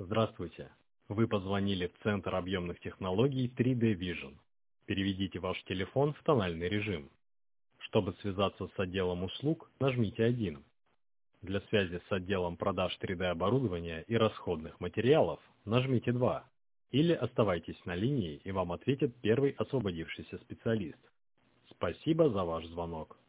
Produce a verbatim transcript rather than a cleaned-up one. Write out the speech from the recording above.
Здравствуйте. Вы позвонили в Центр объемных технологий три дэ Vision. Переведите ваш телефон в тональный режим. Чтобы связаться с отделом услуг, нажмите один. Для связи с отделом продаж три дэ оборудования и расходных материалов нажмите два. Или оставайтесь на линии, и вам ответит первый освободившийся специалист. Спасибо за ваш звонок.